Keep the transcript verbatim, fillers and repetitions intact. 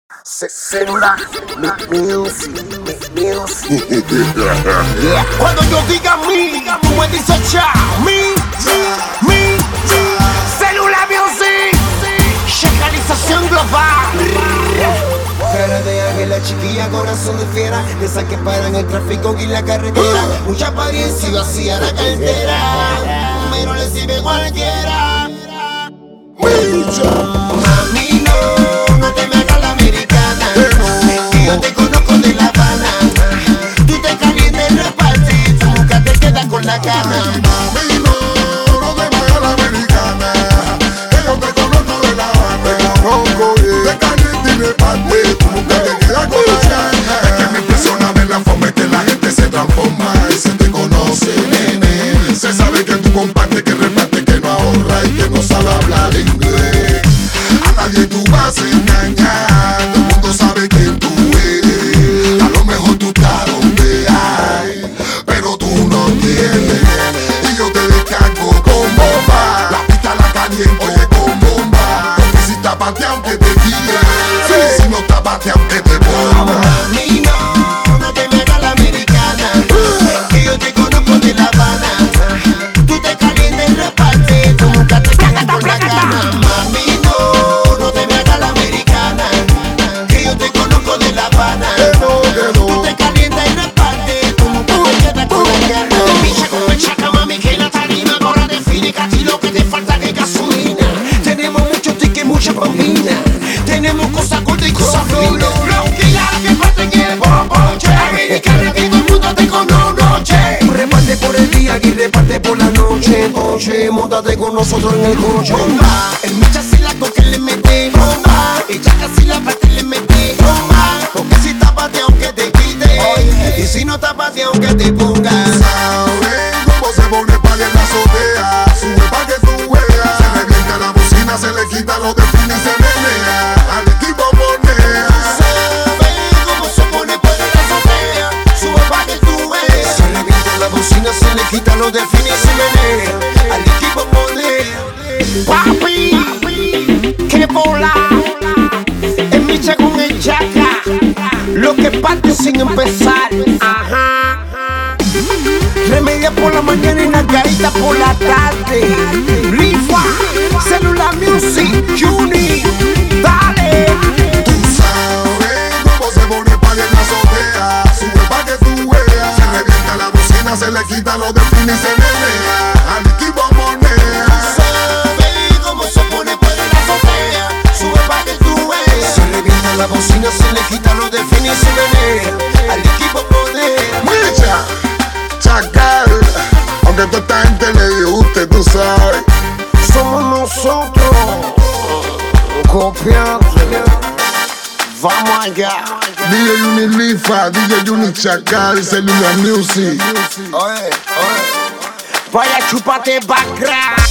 Celular, music, music. Yeah. Cuando yo diga mi, tú me dices ya. Mi, mi, Celular music. Checalización global. Cara de águila, chiquilla, corazón de fiera, de esas que paran el tráfico y la carretera. Mucha apariencia y vacía la cartera, pero le sirve cualquiera. Mami, no, no te me hagas la americana, que yo te conozco de La Habana. Tú te calientes, repartes, tú nunca te quedas con la gana. Mami, no, no te me hagas la americana, que yo te conozco de La Habana. Te conozco, yeah. Te calientes y repartes, tú nunca te quedas con la gana. Es que me impresiona ver la forma en que la gente se transforma y se te conoce, nene. Se sabe que tú compartes, que repartes, que no ahorra y que no sabe hablar inglés. A nadie tú vas a engañar, todo el mundo sabe quién tú eres. A lo mejor tú estás donde hay, pero tú no tienes. Y yo te descargo con bomba, la pista la caliento, oye, con bomba. Porque si está pateado que te tire, sí. Si no está pateado que te ponga. Mami, no, no te me hagas la americana, que yo te conozco de La Habana. Tú te calientes, repartes, tú nunca te quedas con la gana. Mami, no, no te me hagas la americana, que yo te conozco de La Habana. Tú te calientas y repartes, tú nunca te quedas con la gana. Bicha con bechaca, mami, que la tarima ahora define casi lo que te falta de gasolina. Tenemos muchos tickets, mucha bambina. Tenemos cosas gordas y cosas finas. Lo que la que falta en el bomboche. Americana, que todo el mundo te conoce. Reparte por el día y reparte por la noche. Oye, móntate con nosotros en el coche. Bomba, el micha si la coque le mete. Bomba, ella casi la parte le mete. Bomba, Porque si está pateado que te quite, y si no está pateado que te pongas. Saben cómo se pone pali en la azotea, sube pa' que tú veas. Se revienta la bocina, se le quita lo define y se menea. Al equipo monea. Sabe cómo se pone por la azotea, sube pa' que tú veas. Se revienta la bocina, se le quita lo define y se menea. Al equipo monea. papi, que bola. El micha con el chaca. Lo que parte sin empezar. Ajá. Remedia por la mañana y Margarita por la tarde. Rifa, Celular Music, Juni, dale. Tú sabes cómo se pone pali en la azotea, sube pa' que tú veas. Se revienta la bocina, se le quita lo define y se menea. Al equipo monea. Sabe cómo se pone por la azotea, sube pa' que tú veas. Se revienta la bocina, se le quita lo define y se menea. Al equipo monea. Micha, chacal, aunque toda esta gente le guste, tú sabes. Somos nosotros, copiando. Vamos allá. D J Unilifa, D J Uni Chacal, Celular Music. Oye, oye. Vaya, chúpate, bacra.